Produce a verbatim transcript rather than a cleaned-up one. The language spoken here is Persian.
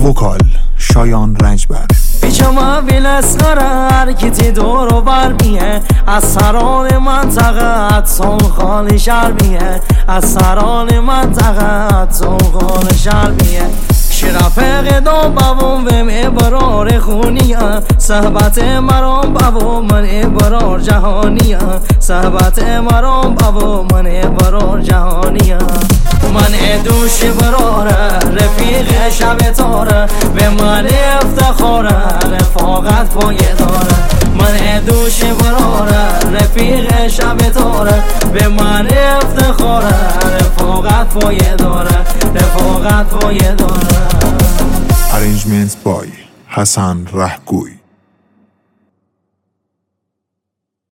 وکال شایان رنجبر. پیچما بیل اسخره حرکتی دور و بر میه، از سران منطقه اتسان خالی شهر میه، از سران منطقه اتسان خالی شهر میه. شرفق دو بابم وم ابرار خونیه، صحبت مرام بابا من ابرار جهانیه، صحبت مرام بابا من ابرار جهانیه. من دوش براره رفیق شب تاره، به من افتخاره رفاقت پایه داره. من دوش براره رفیق شب تاره، به من افتخاره رفاقت پایه داره، رفاقت پایه داره. Arrangements by حسن رهگوی.